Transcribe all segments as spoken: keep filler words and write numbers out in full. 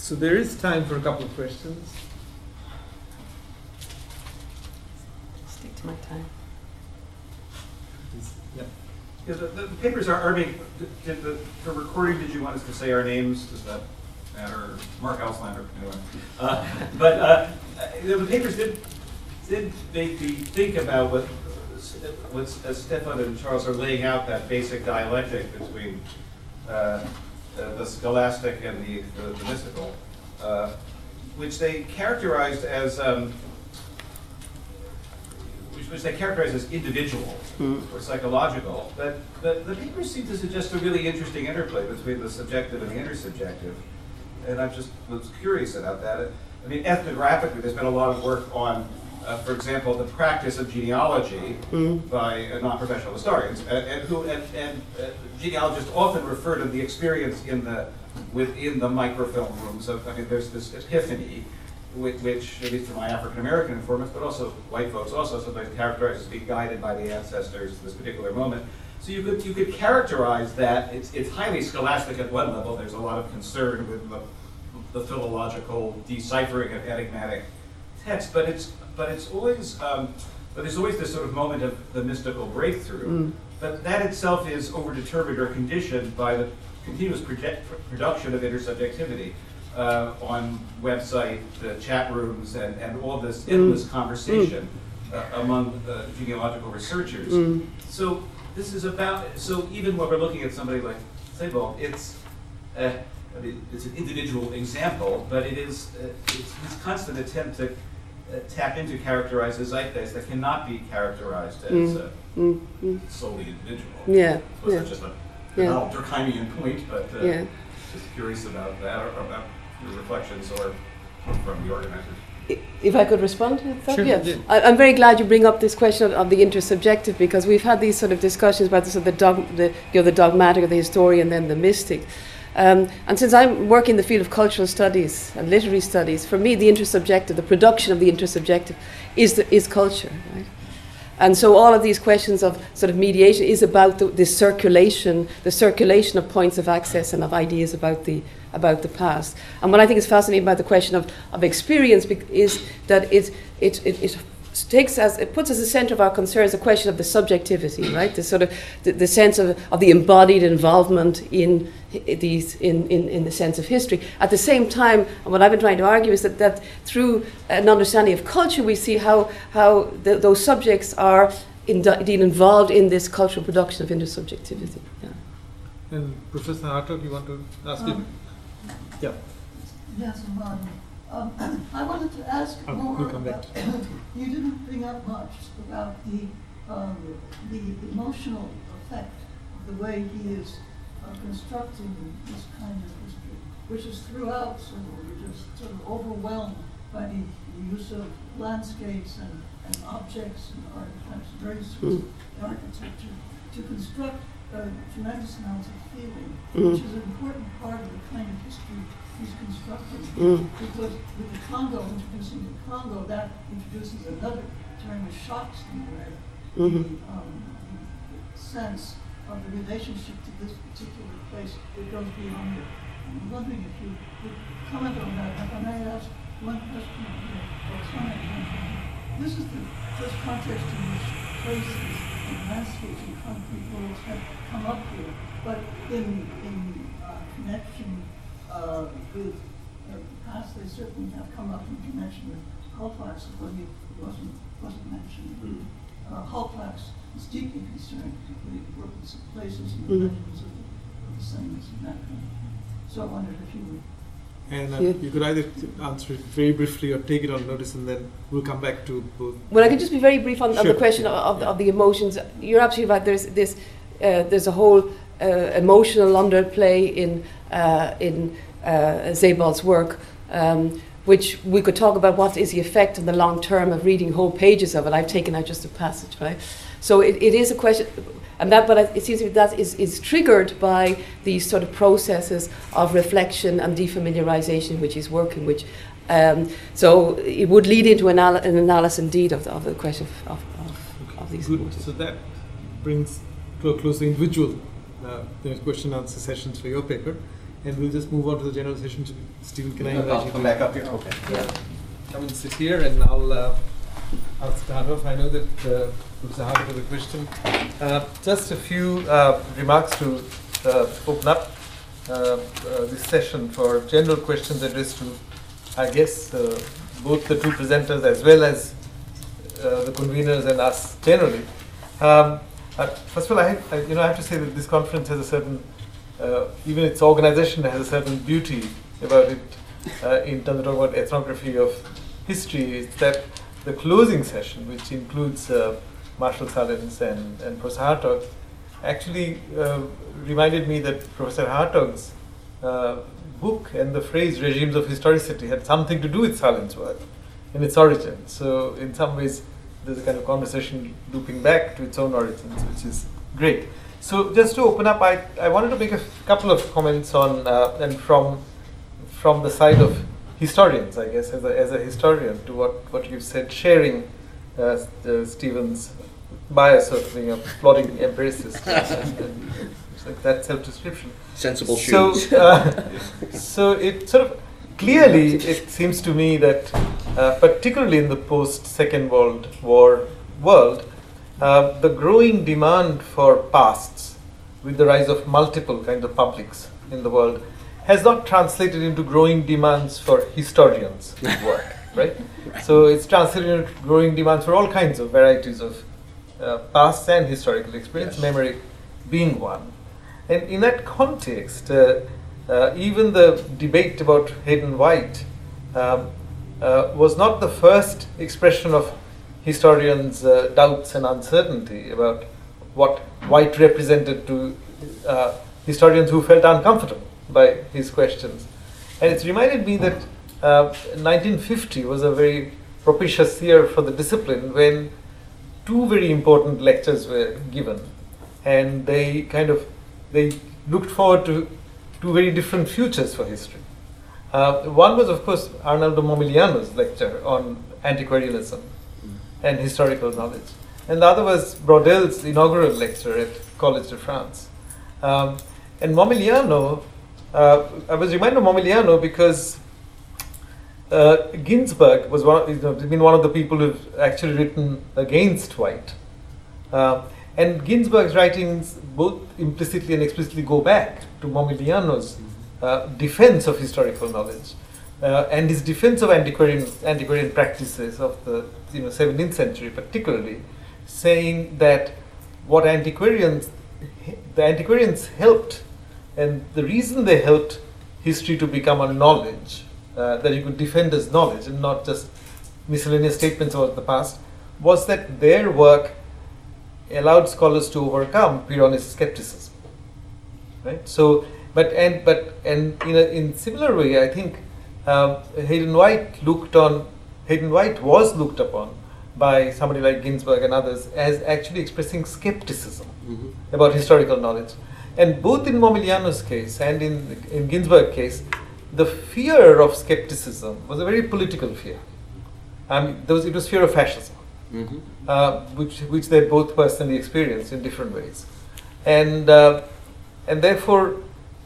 So there is time for a couple of questions. Stick to my time. Yeah. Yeah, the, the papers are, are being, did the, the recording, did you want us to say our names? Does that matter? Mark Auslander, anyway. Uh, but uh, the, the papers did, did make me think about what, what uh, Stefan and Charles are laying out, that basic dialectic between uh, uh, the scholastic and the, the, the mystical, uh, which they characterized as um, which, which they characterize as individual mm. or psychological, but, but the papers seem to suggest a really interesting interplay between the subjective and the intersubjective, and I just was curious about that. I mean, ethnographically, there's been a lot of work on, uh, for example, the practice of genealogy mm. by uh, non-professional historians, and, and who and, and uh, genealogists often refer to the experience in the within the microfilm rooms of. I mean, there's this epiphany, which, which at least for my African American informants, but also white folks, also sometimes characterized as being guided by the ancestors at this particular moment. So you could you could characterize that it's it's highly scholastic at one level. There's a lot of concern with the, the philological deciphering of enigmatic text, but it's but it's always um, but there's always this sort of moment of the mystical breakthrough. Mm. But that itself is overdetermined or conditioned by the continuous project, production of intersubjectivity uh, on website, the chat rooms, and, and all this endless mm. conversation mm. Uh, among uh, genealogical researchers. Mm. So this is about, so even when we're looking at somebody like Sebald, it's, uh, I mean, it's an individual example, but it is uh, it's his constant attempt to uh, tap into characterize a zeitgeist that cannot be characterized as mm. uh, mm. solely individual. Yeah. So yeah. that's just a yeah. not Durkheimian point, but uh, yeah. just curious about that, or about your reflections, or from the organizers. If I could respond to that? Sure. Yeah. yeah. I, I'm very glad you bring up this question of, of the intersubjective, because we've had these sort of discussions about the, sort of the, dog, the, you know, the dogmatic, or the historian, then the mystic. Um, and since I work in the field of cultural studies and literary studies, for me the intersubjective, the production of the intersubjective, is, the, is culture, right? And so all of these questions of sort of mediation is about the, the circulation, the circulation of points of access and of ideas about the about the past. And what I think is fascinating about the question of, of experience is that it it, it it takes as it puts as the center of our concerns the question of the subjectivity, right? The sort of the, the sense of, of the embodied involvement in these in, in, in the sense of history. At the same time, what I've been trying to argue is that, that through an understanding of culture, we see how how the, those subjects are indeed involved in this cultural production of intersubjectivity. Yeah. And Professor Hartog, you want to ask um, it? Yeah. Yes, um, um, I wanted to ask oh, more we'll about, you didn't bring up much about the um, the emotional effect of the way he is uh, constructing this kind of history, which is throughout, so we're just sort of overwhelmed by the, the use of landscapes and, and objects and artifacts, very specific mm. architecture, to construct a tremendous amounts of feeling, mm. which is an important part of the kind of history he's constructing. Mm. Because with the Congo, introducing the Congo, that introduces another term, which shocks in a way, mm-hmm. the, um, the sense of the relationship to this particular place. It goes beyond it. I'm wondering if you could comment on that. If I may ask one question here, or comment on that. This is the first context in which places and landscapes and concrete worlds have come up here, but in, in uh, connection uh, with uh, the past, they certainly have come up in connection with Hallplatz, but it wasn't, wasn't mentioned. Mm-hmm. uh, Hallplatz is deeply concerned with the importance of places and the mm-hmm. legends of the, of the saints and that kind of thing. So I wondered if you would. And uh, yeah. you could either answer it very briefly or take it on notice, and then we'll come back to both. Well, I can just be very brief on, sure. on the question of, of, of the emotions. You're absolutely right. There's this. Uh, there's a whole uh, emotional underplay in uh, in uh, Sebald's work, um, which we could talk about. What is the effect in the long term of reading whole pages of it? I've taken out just a passage, right? So it, it is a question. And that, but it seems to me that is, is triggered by these sort of processes of reflection and defamiliarization, which is working. Which, um, so it would lead into an, al- an analysis indeed of the, of the question of, of, of, okay. of these. Good. So that brings to a close the individual uh, question answer sessions for your paper. and we'll just move on to the general session. Stephen, can I invite I'll you? come back up here. Okay. Yeah. Come and sit here, and I'll uh, I'll start off. I know that uh, Professor Hartog has a question. Uh, just a few uh, remarks to uh, open up uh, uh, this session for general questions addressed to, I guess, uh, both the two presenters as well as uh, the conveners and us generally. Um, uh, first of all, I, have, I, you know, I have to say that this conference has a certain, uh, even its organization has a certain beauty about it uh, in terms of talking about ethnography of history. It's that the closing session, which includes uh, Marshall Sahlins and, and Professor Hartog, actually uh, reminded me that Professor Hartog's uh, book and the phrase regimes of historicity had something to do with Sahlins' work in its origin. So in some ways, there's a kind of conversation looping back to its own origins, which is great. So just to open up, I, I wanted to make a couple of comments on, uh, and from from the side of historians, I guess, as a, as a historian, to what, what you've said, sharing uh, uh, Stephen's bias of being a plodding empiricist. and it's like that self-description. Sensible So, shoes. uh, so it sort of, clearly it seems to me that uh, particularly in the post-Second World War world, uh, the growing demand for pasts with the rise of multiple kinds of publics in the world has not translated into growing demands for historians' work, right? Right. So it's translated into growing demands for all kinds of varieties of uh, past and historical experience, Yes. memory being one. And in that context, uh, uh, even the debate about Hayden White um, uh, was not the first expression of historians' uh, doubts and uncertainty about what White represented to uh, historians who felt uncomfortable by his questions. And it's reminded me that uh, nineteen fifty was a very propitious year for the discipline when two very important lectures were given, and they kind of they looked forward to two very different futures for history. Uh, one was, of course, Arnaldo Momigliano's lecture on antiquarianism and historical knowledge, and the other was Braudel's inaugural lecture at Collège de France. Um, and Momigliano, uh, I was reminded of Momigliano because uh, Ginsberg was one, you know, been one of the people who've actually written against White. Uh, and Ginsberg's writings both implicitly and explicitly go back to Momigliano's uh, defense of historical knowledge uh, and his defense of antiquarian, antiquarian practices of the you know, seventeenth century particularly, saying that what antiquarians, the antiquarians helped, and the reason they helped history to become a knowledge, uh, that you could defend as knowledge and not just miscellaneous statements about the past, was that their work allowed scholars to overcome Pyrrhonist skepticism. Right? So, but and but and in a in similar way, I think um, Hayden White looked on Hayden White was looked upon by somebody like Ginsberg and others as actually expressing skepticism Mm-hmm. about historical knowledge. And both in Momigliano's case and in in Ginsberg's case, the fear of skepticism was a very political fear. I mean, there was, it was fear of fascism, Mm-hmm. uh, which which they both personally experienced in different ways, and uh, and therefore,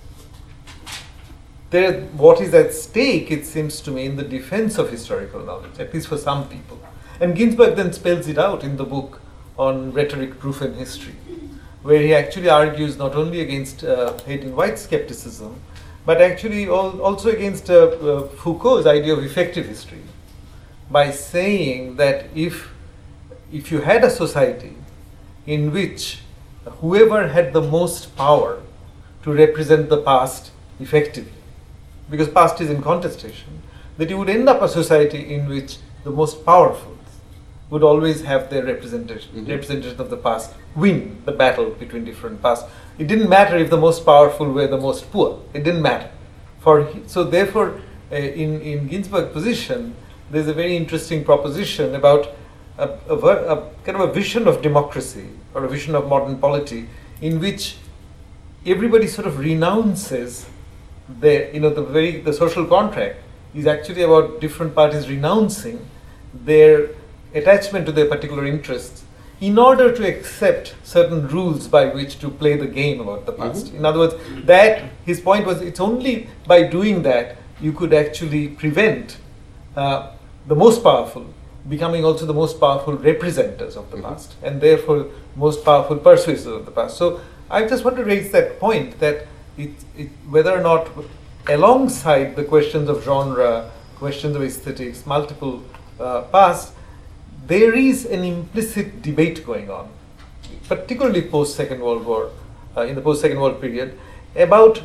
there what is at stake, it seems to me, in the defense of historical knowledge, at least for some people. And Ginsberg then spells it out in the book on rhetoric, proof, and history, where he actually argues not only against uh, Hayden White's skepticism, but actually al- also against uh, uh, Foucault's idea of effective history, by saying that if if you had a society in which whoever had the most power to represent the past effectively, because past is in contestation, that you would end up a society in which the most powerful would always have their representation, Mm-hmm. representation of the past win the battle between different pasts. It didn't matter if the most powerful were the most poor. It didn't matter. For he, so therefore, uh, in in Ginsberg's position, there's a very interesting proposition about a, a, ver- a kind of a vision of democracy or a vision of modern polity in which everybody sort of renounces their, you know, the very the social contract is actually about different parties renouncing their attachment to their particular interests in order to accept certain rules by which to play the game about the past. Mm-hmm. In other words, that his point was it's only by doing that you could actually prevent uh, the most powerful becoming also the most powerful representatives of the Mm-hmm. past, and therefore most powerful persuaders of the past. So I just want to raise that point that it, it, whether or not alongside the questions of genre, questions of aesthetics, multiple uh, past, there is an implicit debate going on, particularly post-Second World War, uh, in the post-Second World period, about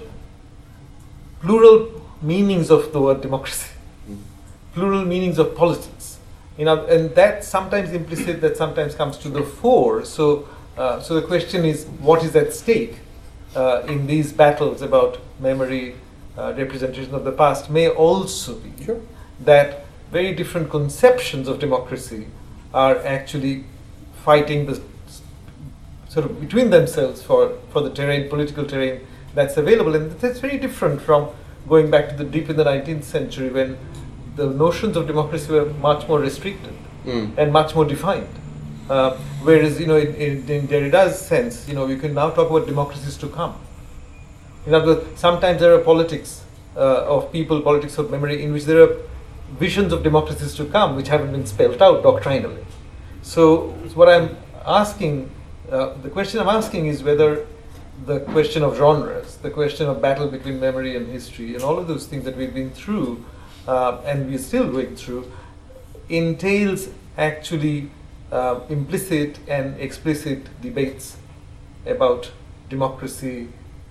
plural meanings of the word democracy, plural meanings of politics. You know, and that's sometimes implicit, that sometimes comes to the fore. So, uh, so the question is, what is at stake uh, in these battles about memory, uh, representation of the past, may also be Sure. that very different conceptions of democracy are actually fighting the sort of between themselves for, for the terrain, political terrain that's available. And that's very different from going back to the deep in the nineteenth century when the notions of democracy were much more restricted Mm. and much more defined. Uh, whereas, you know, in, in, in Derrida's sense, you know, we can now talk about democracies to come. In other words, sometimes there are politics uh, of people, politics of memory, in which there are visions of democracies to come which haven't been spelled out doctrinally. So, so what I'm asking, uh, the question I'm asking is whether the question of genres, the question of battle between memory and history, and all of those things that we've been through, uh, and we're still going through, entails actually uh, implicit and explicit debates about democracy,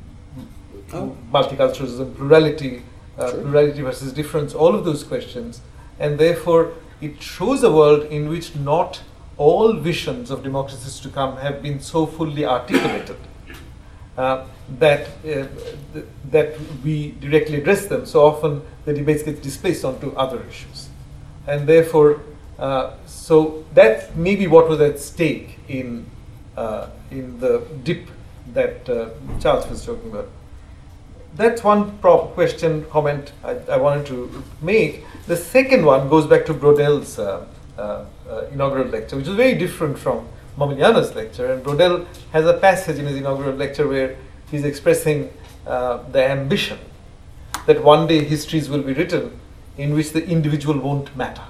Oh. multiculturalism, plurality, uh, Sure. plurality versus difference, all of those questions. And therefore, it shows a world in which not all visions of democracies to come have been so fully articulated uh, that, uh, th- that we directly address them. So often the debates get displaced onto other issues. And therefore, uh, so that may be what was at stake in, uh, in the dip that uh, Charles was talking about. That's one prop question, comment I, I wanted to make. The second one goes back to Brodel's uh, uh, uh, inaugural lecture, which is very different from Momigliano's lecture. And Brodel has a passage in his inaugural lecture where he's expressing uh, the ambition that one day histories will be written in which the individual won't matter.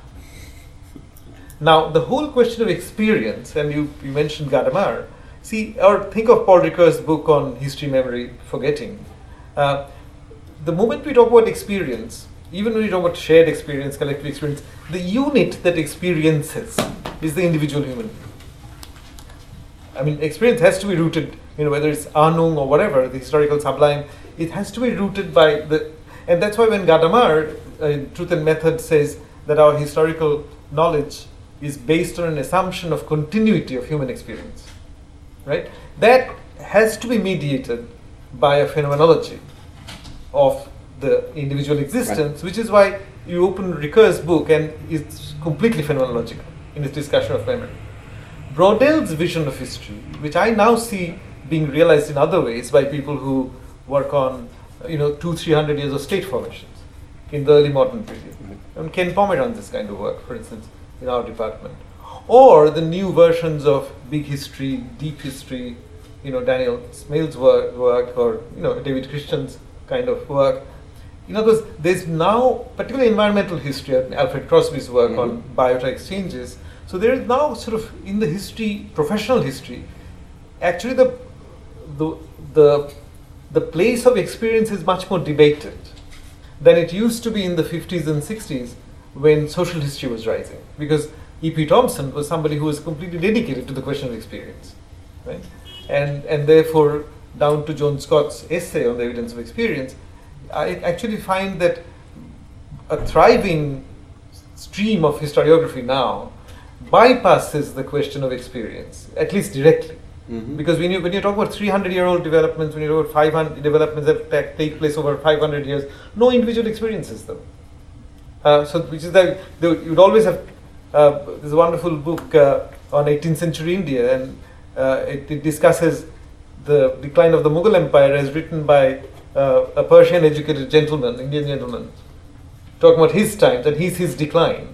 Now, the whole question of experience, and you, you mentioned Gadamer, see, or think of Paul Ricoeur's book on history, memory, forgetting. Uh, the moment we talk about experience, even when we talk about shared experience, collective experience, the unit that experiences is the individual human being. I mean, experience has to be rooted, you know, whether it's Ahnung or whatever, the historical sublime, it has to be rooted by the, and that's why when Gadamer, uh, in Truth and Method, says that our historical knowledge is based on an assumption of continuity of human experience, right? That has to be mediated by a phenomenology of the individual existence, right. Which is why you open Ricoeur's book and it's completely phenomenological in its discussion of memory. Brodel's vision of history, which I now see being realized in other ways by people who work on, you know, two, three hundred years of state formations in the early modern period. Right. And Ken Pommer runs this kind of work, for instance, in our department. Or the new versions of big history, deep history, you know, Daniel Smale's work, work or, you know, David Christian's kind of work. In other words, there's now, particularly environmental history, Alfred Crosby's work Mm-hmm. on biota exchanges. So there is now sort of, in the history, professional history, actually the, the, the, the place of experience is much more debated than it used to be in the fifties and sixties when social history was rising. Because E P Thompson was somebody who was completely dedicated to the question of experience, right? And, and therefore, down to Joan Scott's essay on the evidence of experience, I actually find that a thriving stream of historiography now bypasses the question of experience, at least directly. Mm-hmm. Because when you, when you talk about three hundred year old developments, when you talk about five hundred developments that ta- take place over five hundred years, no individual experiences them. Uh, so, which is that you would always have, uh, there's a wonderful book uh, on eighteenth century India, and uh, it, it discusses the decline of the Mughal Empire as written by uh, a Persian educated gentleman, Indian gentleman, talking about his times and his, his decline.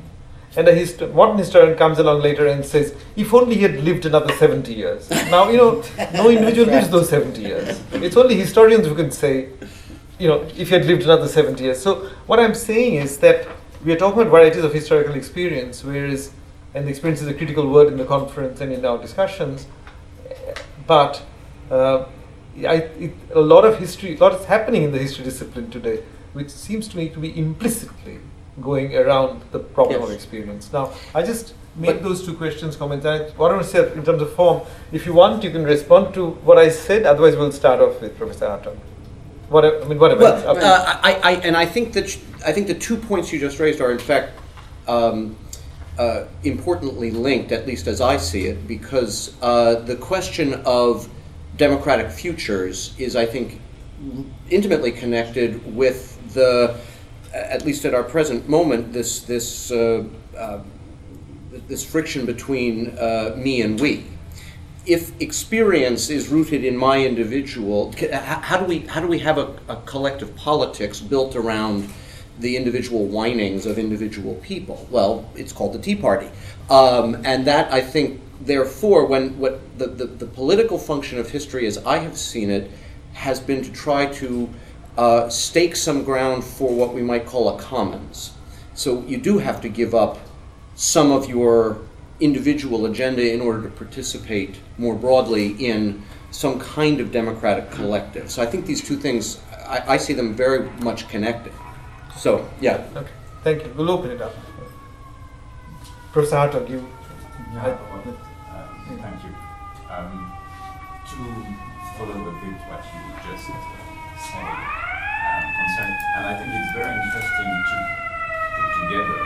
and a hist- modern historian comes along later and says, if only he had lived another seventy years. Now, you know, no individual lives those seventy years. It's only historians who can say, you know, if he had lived another seventy years. So what I'm saying is that we are talking about varieties of historical experience, whereas, and experience is a critical word in the conference and in our discussions, but uh, I, it, a lot of history, a lot is happening in the history discipline today, which seems to me to be implicitly going around the problem yes. of experience. Now, I just made but those two questions, comments, and I, what I want to say in terms of form, if you want, you can respond to what I said, otherwise we'll start off with Professor Hartung. Whatever, I mean, whatever. Well, uh, I, I, and I think that sh- I think the two points you just raised are, in fact, um, uh, importantly linked, at least as I see it, because uh, the question of democratic futures is, I think, intimately connected with the, at least at our present moment, this this uh, uh, this friction between uh, me and we. If experience is rooted in my individual, how do we how do we have a, a collective politics built around the individual whinings of individual people? Well, it's called the Tea Party, um, and that, I think, therefore, when what the, the the political function of history, as I have seen it, has been to try to uh, stake some ground for what we might call a commons. So you do have to give up some of your individual agenda in order to participate more broadly in some kind of democratic collective. So I think these two things, I, I see them very much connected. So, yeah. Okay, thank you. We'll open it up. Professor Hartung, you... Yeah, I, well, um, thank you. Um, to follow a bit what you just said, um, concern, and I think it's very interesting to put together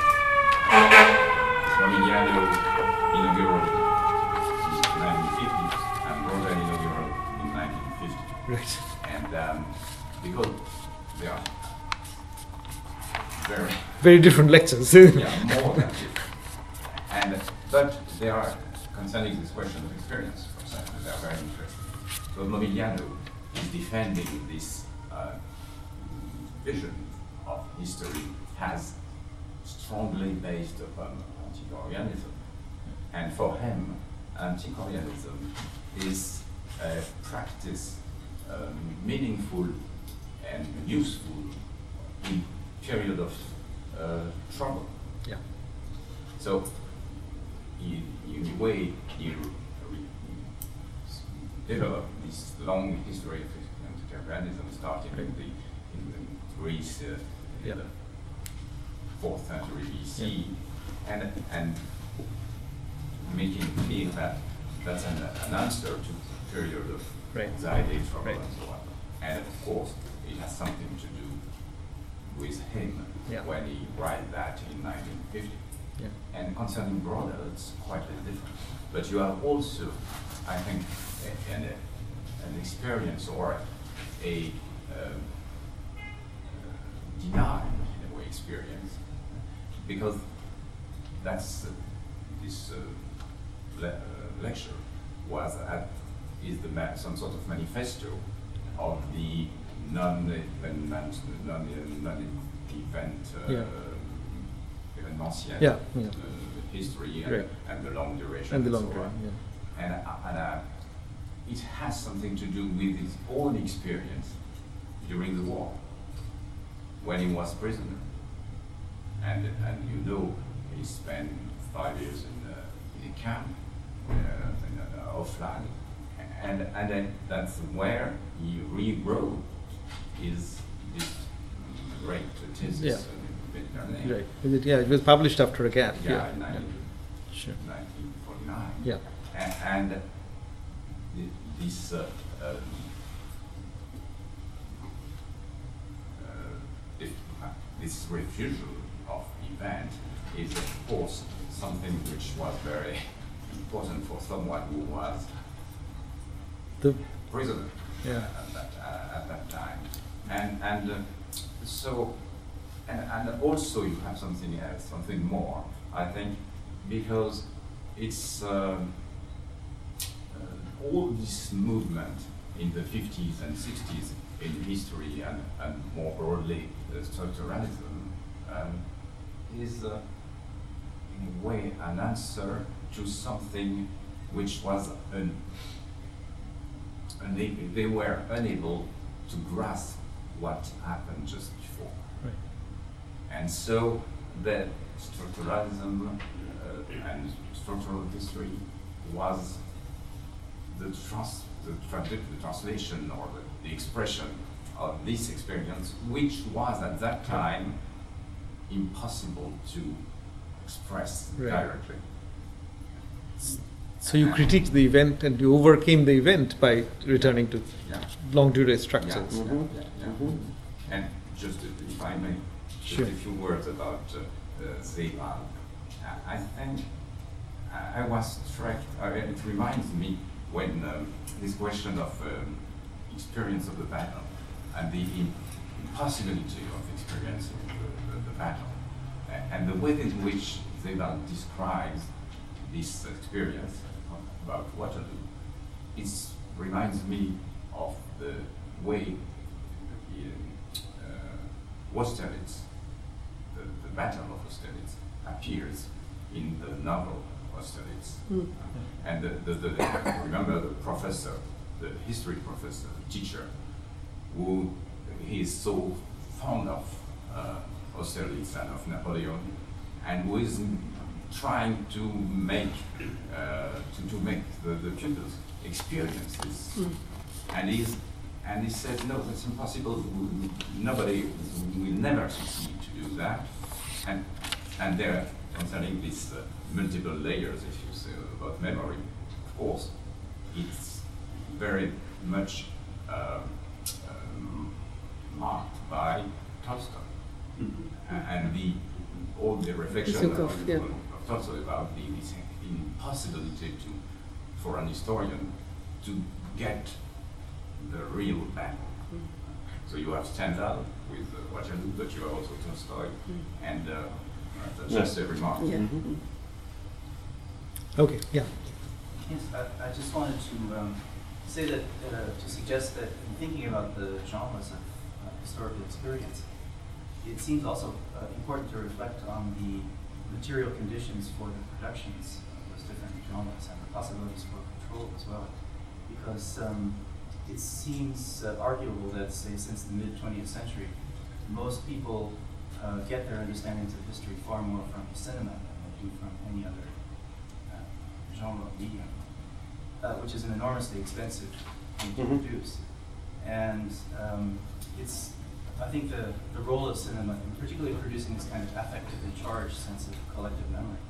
Momigliano inaugural in nineteen fifty and Broda inaugural in nineteen fifty. Right. And um, because they are very very different lectures. yeah, more than different. And but they are concerning this question of experience, for example, they are very interesting. So Momigliano is defending this uh, vision of history as strongly based upon antiquarianism. And for him, antiquarianism is a practice um, meaningful and useful in period of uh, trouble. Yeah. So, in, in a way, he developed this long history of antiquarianism, starting in the in Greece uh, in yeah. the fourth century B C, yeah. and and making clear that that's an, an answer to the period of right. anxiety, trouble, right. and so on. And of course, it has something to do with him yeah. when he wrote that in nineteen fifty. Yeah. And concerning Broda, it's quite a different. But you have also, I think, a, an, a, an experience or a um, uh, denied, in a way, experience, because that's uh, this uh, le uh, lecture was at is the ma some sort of manifesto of the non-event non non-event uh, yeah. événementiel yeah, yeah. uh, history and, right. and the long duration and the and long so duration. on. Yeah. And, uh, and uh, it has something to do with his own experience during the war when he was prisoner. And and you know he spent five years in, uh, in a camp uh, in uh, Offline, and and then that's where he rewrote his this great thesis. Yeah. Uh, right. It, yeah, it was published after a gap. Yeah, Yeah. in nineteen, yeah. Sure. nineteen forty-nine. Yeah. And, and th this. Uh, um, uh, if, uh, this refusal of event is of course something which was very important for someone who was the prisoner yeah. at, that, uh, at that time. And, and uh, so, and, and also you have something else, something more, I think, because it's um, uh, all this movement in the fifties and sixties in history and, and more broadly uh, structuralism um, is uh, in a way, an answer to something which was un unable, they were unable to grasp what happened just before. Right. And so the structuralism uh, and structural history was the, trans the, tra the translation or the, the expression of this experience, which was at that time impossible to express Right. directly. So you critiqued the event and you overcame the event by returning to Yeah. longue durée structures. Yeah. Mhm. Yeah. Mhm. And just if I may, just Sure. a few words about uh, uh, Sebald. I, I think I, I was struck, uh, it reminds me when um, this question of um, experience of the battle and the im impossibility of experiencing the, the, the battle, uh, and the way in which Sebald describes this experience about Waterloo, it reminds me of the way uh, Austerlitz, the, the Battle of Austerlitz, appears in the novel Austerlitz. Mm. And the, the, the, remember the professor, the history professor, the teacher, who he is so fond of uh, Austerlitz and of Napoleon, and who is trying to make uh, to, to make the, the pupils experience this. Mm. And he's and he said, no, that's impossible. Nobody will never succeed to do that. And and there, concerning these uh, multiple layers, if you say, about memory, of course, it's very much uh, um, marked by Tolstoy. Mm-hmm. And the all the reflection of, Zukov, yeah. of Tolstoy about the, this impossibility to, for an historian to get the real battle. Mm. So you have Stendhal with uh, Waterloo, but you have also Tolstoy, mm. and uh, that's just a remark. Yeah. Mm-hmm. Okay, yeah. Yes, I, I just wanted to um, say that, uh, to suggest that in thinking about the genres of uh, historical experience, it seems also uh, important to reflect on the material conditions for the productions of those different genres and the possibilities for control as well. Because um, it seems uh, arguable that, say, since the mid twentieth century, most people uh, get their understandings of history far more from cinema than they do from any other uh, genre of medium, uh, which is an enormously expensive thing to Mm-hmm. produce. And um, it's, I think the, the role of cinema, in particularly producing this kind of affectively charged sense of collective memory.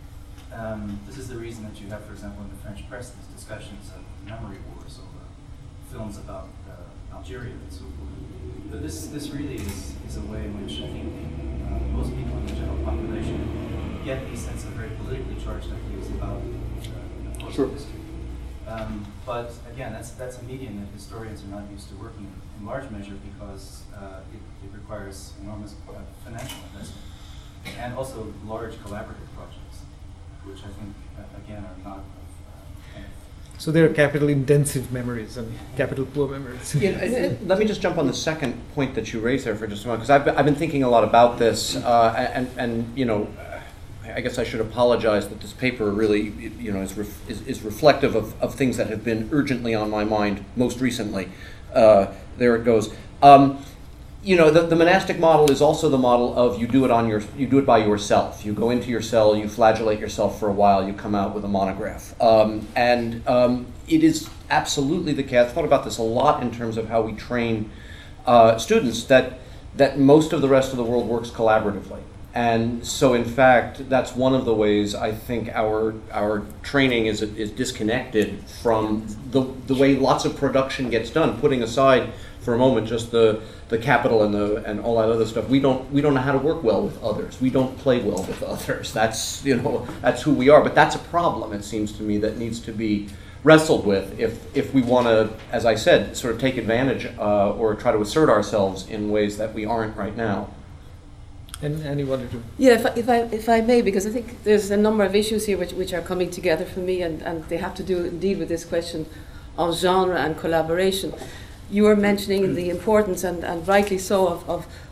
Um, this is the reason that you have, for example, in the French press, these discussions of memory wars over films about uh, Algeria and so forth. But this, this really is, is a way in which I think uh, most people in the general population get a sense of very politically charged ideas about uh, the course Sure. of history. Um, but again, that's, that's a medium that historians are not used to working in, in large measure because uh, it, it requires enormous uh, financial investment and also large collaborative projects, which I think, uh, again, are not of, uh, kind of So there are capital intensive memories and capital poor memories. Yeah, and- and let me just jump on the second point that you raised there for just a moment, because I've, been- I've been thinking a lot about this, uh, and, and, you know, I guess I should apologize that this paper really, you know, is, ref, is, is reflective of, of things that have been urgently on my mind most recently. Uh, there it goes. Um, you know, the, the monastic model is also the model of you do it on your, you do it by yourself. You go into your cell, you flagellate yourself for a while, you come out with a monograph. Um, and um, it is absolutely the case. I've thought about this a lot in terms of how we train uh, students, that, that most of the rest of the world works collaboratively. And so, in fact, that's one of the ways I think our our training is is disconnected from the the way lots of production gets done. Putting aside for a moment just the the capital and the and all that other stuff, we don't we don't know how to work well with others. We don't play well with others. That's you know that's who we are. But that's a problem, it seems to me, that needs to be wrestled with if if we want to, as I said, sort of take advantage uh, or try to assert ourselves in ways that we aren't right now. And, and you wanted to? Yeah, if I, if I if I may, because I think there's a number of issues here which, which are coming together for me, and, and they have to do indeed with this question of genre and collaboration. You were mentioning the importance, and, and rightly so, of, of,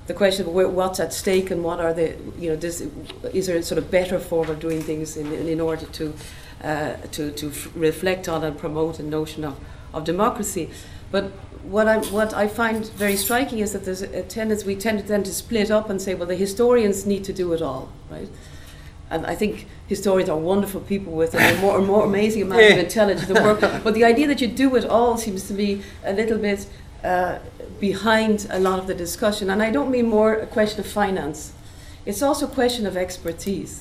the question of where, what's at stake and what are the, you know, this, is there a sort of better form of doing things in, in order to, uh, to, to f reflect on and promote a notion of, of democracy. But what I, what I find very striking is that there's a tendency, we tend to then to split up and say, well, the historians need to do it all, right? And I think historians are wonderful people with a more, more amazing amount of intelligence and work. But the idea that you do it all seems to be a little bit uh, behind a lot of the discussion. And I don't mean more a question of finance. It's also a question of expertise.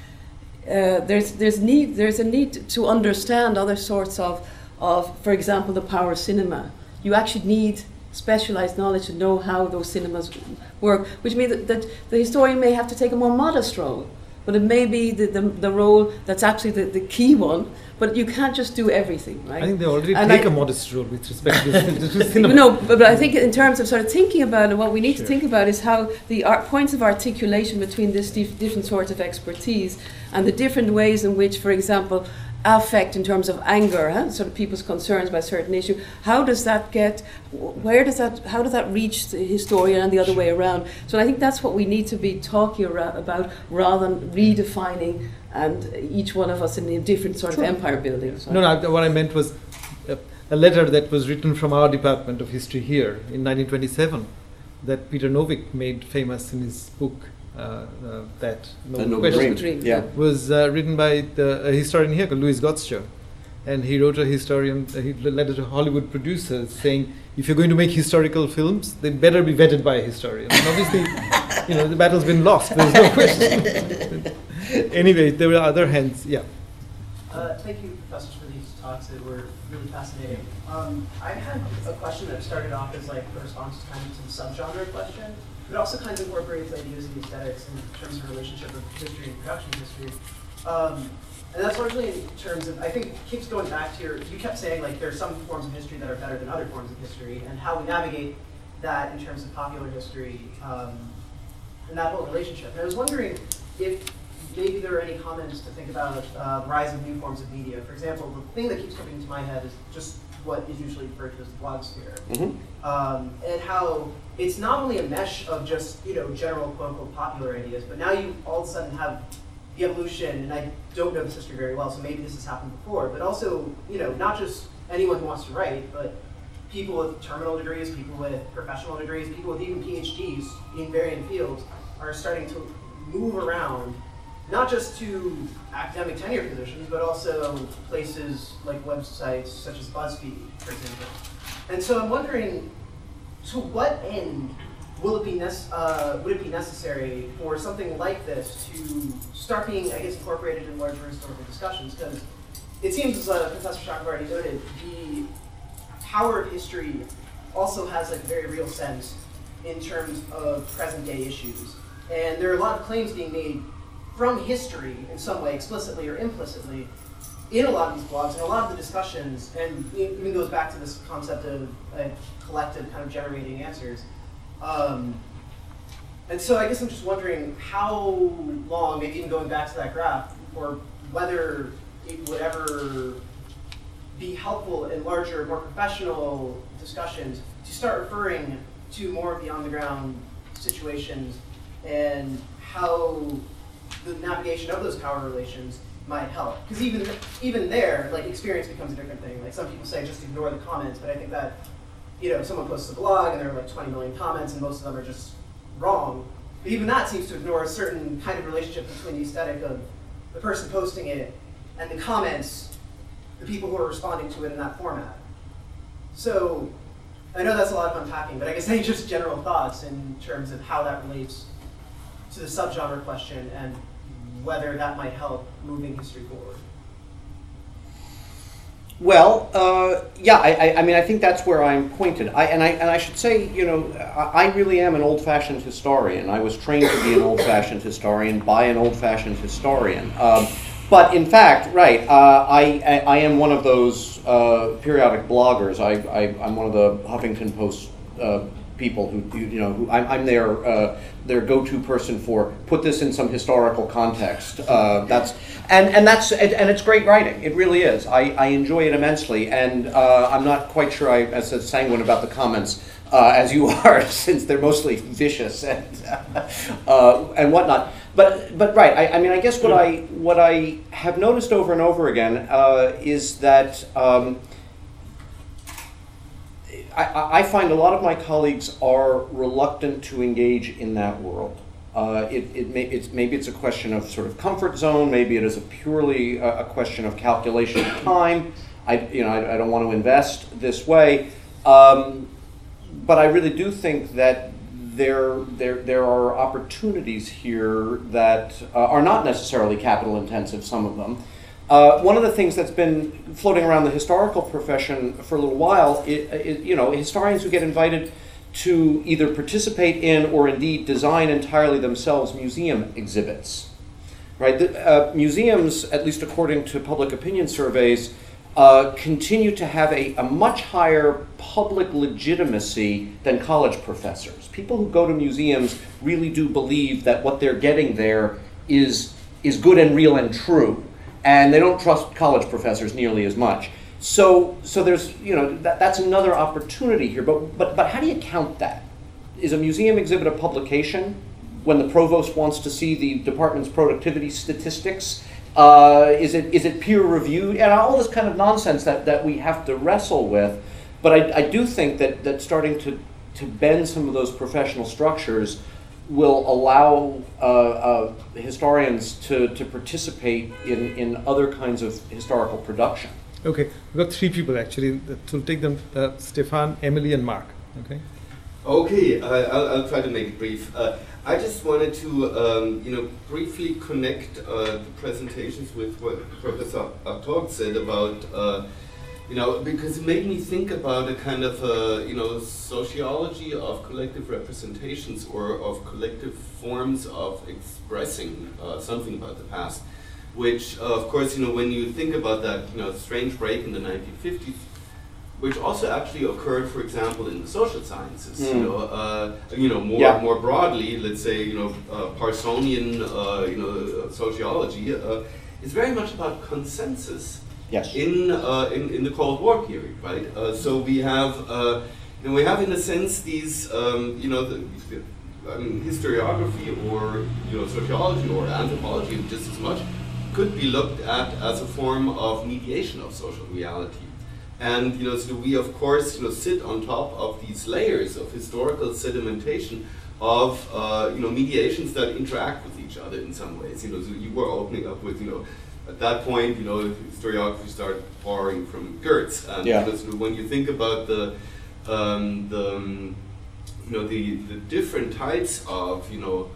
Uh, there's, there's, need, there's a need to understand other sorts of, of, for example, the power of cinema. You actually need specialized knowledge to know how those cinemas work, which means that, that the historian may have to take a more modest role. But it may be the, the, the role that's actually the, the key one, but you can't just do everything, right? I think they already and take I, a modest role with respect to, to cinema. No, but, but I think in terms of sort of thinking about it, what we need Sure. to think about is how the art, points of articulation between this dif different sorts of expertise and the different ways in which, for example, affect in terms of anger, huh? Sort of people's concerns by a certain issue. How does that get, where does that, how does that reach the historian and the other way around? So I think that's what we need to be talking about rather than redefining and each one of us in a different sort Sure. of empire building. So No, no, what I meant was a, a letter that was written from our department of history here in nineteen twenty-seven that Peter Novick made famous in his book, uh, uh, that The Noble Noble Question. Dream. Dream, Yeah. was uh, written by the, a historian here called Louis Gottschall. And he wrote a historian, uh, he letter to Hollywood producers saying, if you're going to make historical films, they better be vetted by a historian. And obviously, you know, the battle's been lost, there's no question. Anyway, there were other hands, yeah. Uh, thank you, professors, for these talks that were really fascinating. Um, I had a question that started off as like a response to kind of to the subgenre question, but also kind of incorporates ideas of aesthetics in terms of relationship of history and production history. Um, and that's largely in terms of, I think it keeps going back to your, you kept saying like there are some forms of history that are better than other forms of history, and how we navigate that in terms of popular history um, and that whole relationship. And I was wondering if maybe there are any comments to think about uh, the rise of new forms of media. For example, the thing that keeps coming to my head is just what is usually referred to as the blogosphere. Mm-hmm. um, and how it's not only a mesh of just, you know, general quote-unquote popular ideas, but now you all of a sudden have the evolution, and I don't know this history very well, so maybe this has happened before, but also, you know, not just anyone who wants to write, but people with terminal degrees, people with professional degrees, people with even PhDs in varying fields are starting to move around, not just to academic tenure positions, but also places like websites such as BuzzFeed, for example. And so I'm wondering, to what end will it be nec- uh, would it be necessary for something like this to start being, I guess, incorporated in larger historical discussions? Because it seems, as uh, Professor Chakravarty noted, the power of history also has like, a very real sense in terms of present-day issues. And there are a lot of claims being made from history in some way, explicitly or implicitly, in a lot of these blogs and a lot of the discussions, and it even goes back to this concept of a collective kind of generating answers. Um, and so I guess I'm just wondering how long, maybe even going back to that graph, or whether it would ever be helpful in larger, more professional discussions to start referring to more of the on-the-ground situations and how the navigation of those power relations might help. Because even even there, like experience becomes a different thing. Like some people say just ignore the comments, but I think that, you know, someone posts a blog and there are like twenty million comments and most of them are just wrong. But even that seems to ignore a certain kind of relationship between the aesthetic of the person posting it and the comments, the people who are responding to it in that format. So I know that's a lot of unpacking, but I guess any just general thoughts in terms of how that relates to the subgenre question and whether that might help moving history forward. Well, uh, yeah, I, I, I mean, I think that's where I'm pointed. I, and, I, and I should say, you know, I, I really am an old-fashioned historian. I was trained to be an old-fashioned historian by an old-fashioned historian. Um, but in fact, right, uh, I, I, I am one of those uh, periodic bloggers. I, I, I'm one of the Huffington Post uh, people who, you, you know, who I'm, I'm their uh, their go-to person for put this in some historical context. Uh, that's and and that's and, and it's great writing. It really is. I, I enjoy it immensely, and uh, I'm not quite sure I as sanguine about the comments uh, as you are, since they're mostly vicious and uh, and whatnot. But but right. I, I mean, I guess what I what I have noticed over and over again uh, is that. Um, I, I find a lot of my colleagues are reluctant to engage in that world. Uh, it, it may, it's, maybe it's a question of sort of comfort zone. Maybe it is a purely a, a question of calculation of time. I, you know, I, I don't want to invest this way. Um, but I really do think that there, there, there are opportunities here that uh, are not necessarily capital intensive, some of them. Uh, one of the things that's been floating around the historical profession for a little while, is, is, you know, historians who get invited to either participate in or indeed design entirely themselves museum exhibits, right? The, uh, museums, at least according to public opinion surveys, uh, continue to have a, a much higher public legitimacy than college professors. People who go to museums really do believe that what they're getting there is, is good and real and true. And they don't trust college professors nearly as much. So, so there's, you know, that, that's another opportunity here. But, but, but how do you count that? Is a museum exhibit a publication when the provost wants to see the department's productivity statistics? Uh, is it is it peer reviewed? And all this kind of nonsense that, that we have to wrestle with. But I, I do think that, that starting to, to bend some of those professional structures will allow uh, uh, historians to, to participate in, in other kinds of historical production. Okay, we've got three people actually, so we'll take them, uh, Stefan, Emily, and Mark. Okay. Okay, uh, I'll, I'll try to make it brief. Uh, I just wanted to, um, you know, briefly connect uh, the presentations with what Professor Artaud said about uh, you know, because it made me think about a kind of, uh, you know, sociology of collective representations or of collective forms of expressing uh, something about the past, which, uh, of course, you know, when you think about that, you know, strange break in the nineteen fifties, which also actually occurred, for example, in the social sciences, mm. you know, uh, you know, more yeah. more broadly, let's say, you know, uh, Parsonian, uh, you know, sociology uh, is very much about consensus. Yes. In, uh, in in the Cold War period, right? Uh, so we have, uh, you know, we have in a sense these, um, you know, the, the I mean, historiography or you know sociology or anthropology just as much could be looked at as a form of mediation of social reality. And you know, so we of course you know sit on top of these layers of historical sedimentation of uh, you know mediations that interact with each other in some ways. You know, so you were opening up with you know. At that point, you know, historiography started borrowing from Goetz, and yeah. you know, so when you think about the, um, the, um, you know, the the different types of, you know,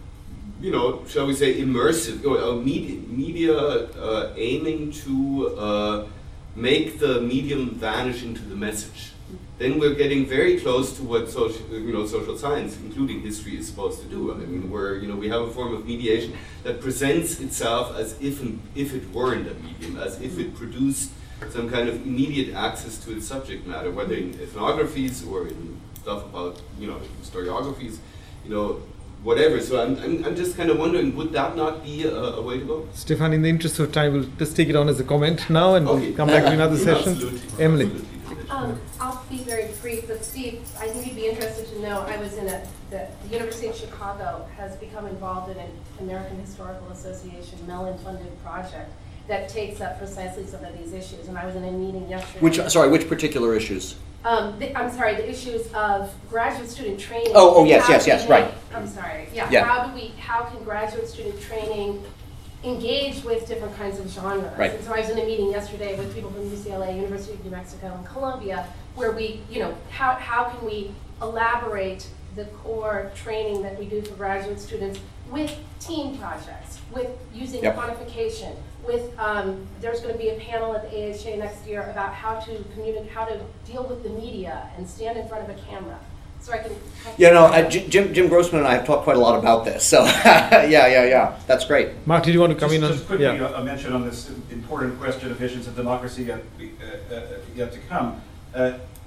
you know, shall we say, immersive or uh, media, media uh, aiming to uh, make the medium vanish into the message, then we're getting very close to what social, you know, social science, including history, is supposed to do. I mean, where you know we have a form of mediation that presents itself as if if it weren't a medium, as if it produced some kind of immediate access to its subject matter, whether in ethnographies or in stuff about you know historiographies, you know. Whatever. So I'm, I'm, I'm just kind of wondering, would that not be a, a way to go? Stefan, in the interest of time, we'll just take it on as a comment now, and okay. we'll come back to another yeah, session. Absolutely. Emily. Absolutely. Um, I'll be very brief, but Steve, I think you'd be interested to know I was in a, the, the University of Chicago has become involved in an American Historical Association Mellon-funded project that takes up precisely some of these issues, and I was in a meeting yesterday. Which, sorry, which particular issues? Um, the, I'm sorry, the issues of graduate student training. Oh, oh, yes, yes, yes, make, right. I'm sorry, yeah, yeah. How do we, how can graduate student training engage with different kinds of genres? Right. And so I was in a meeting yesterday with people from U C L A, University of New Mexico, and Columbia, where we, you know, how, how can we elaborate the core training that we do for graduate students with team projects, with using yep. quantification, with, um, there's going to be a panel at the A H A next year about how to communicate, how to deal with the media and stand in front of a camera. So I can. Yeah, no, I, Jim, Jim Grossman and I have talked quite a lot about this. So, yeah, yeah, yeah, that's great. Mark, did you want to come just, in on? Just quickly, yeah. a, a mention on this important question of visions of democracy yet, uh, uh, yet to come. Uh,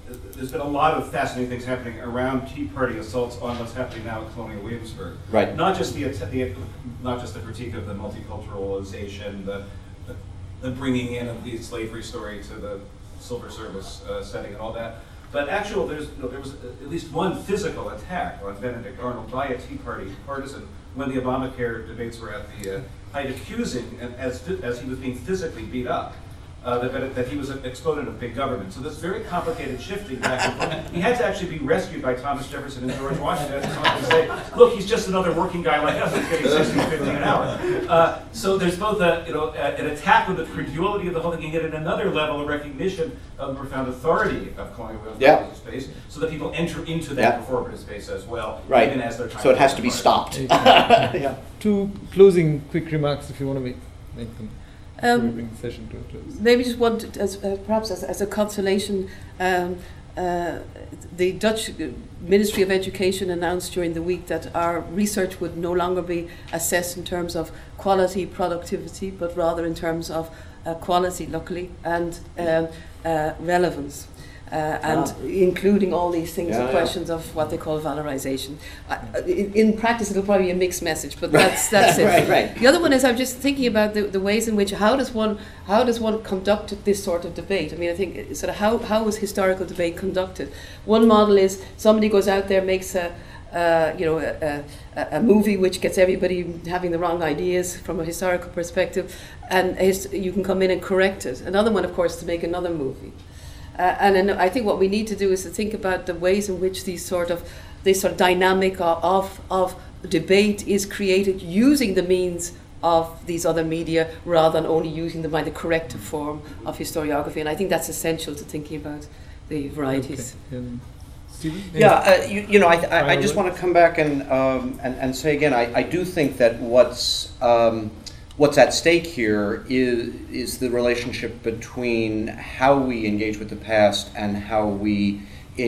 there's been a lot of fascinating things happening around Tea Party assaults on what's happening now at Colonial Williamsburg. Right. Not just the, the not just the critique of the multiculturalization, the, the, the bringing in of the slavery story to the Silver Service uh, setting and all that, but actual there's you know, there was at least one physical attack on Benedict Arnold by a Tea Party partisan when the Obamacare debates were at the uh, height, accusing and as as he was being physically beat up. Uh, that, that he was an exponent of big government. So this very complicated shifting back and forth. He had to actually be rescued by Thomas Jefferson and George Washington to come up and say, look, he's just another working guy like us who's getting sixteen, fifteen an hour. Uh, so there's both a, you know, a, an attack on the credulity of the whole thing, and yet at another level, a recognition of the profound authority of Colonial Williamsburg yeah. space, so that people enter into that yeah. performative space as well, right. even as they're trying so to it has to be apart. stopped. yeah. Two closing quick remarks if you want to make, make them. Um, bring the session to a close. Maybe just one, to, as, uh, perhaps as, as a consolation, um, uh, the Dutch Ministry of Education announced during the week that our research would no longer be assessed in terms of quality, productivity, but rather in terms of uh, quality, luckily, and um, uh, relevance. Uh, and Ah. including all these things Yeah, and yeah. questions of what they call valorization. Uh, in, in practice, it'll probably be a mixed message, but that's that's it. Right, right. The other one is I'm just thinking about the, the ways in which how does one how does one conduct this sort of debate? I mean, I think it's sort of how how was historical debate conducted? One model is somebody goes out there, makes a uh, you know a, a, a movie which gets everybody having the wrong ideas from a historical perspective, and his, you can come in and correct it. Another one, of course, is to make another movie. Uh, and then I think what we need to do is to think about the ways in which these sort of this sort of dynamic of, of of debate is created using the means of these other media rather than only using them by the corrective form of historiography. And I think that's essential to thinking about the varieties. Okay. Um, Stephen? Yeah, uh, you, you know, I, I, I just want to come back and, um, and and say again, I, I do think that what's um, what's at stake here is is the relationship between how we engage with the past and how we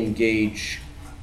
engage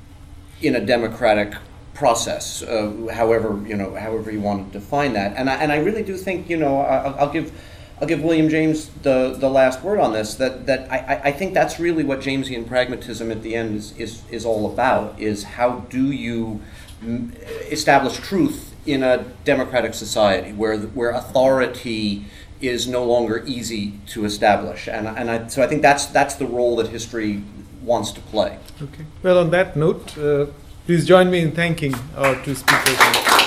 in a democratic process, uh, however you know, however you want to define that. And I, and I really do think, you know, I'll, I'll give I'll give William James the, the last word on this. That that I, I think that's really what Jamesian pragmatism at the end is is, is all about. Is how do you m- establish truth in a democratic society where where authority is no longer easy to establish, and and I, so I think that's that's the role that history wants to play. Okay. Well, on that note, uh, please join me in thanking our two speakers.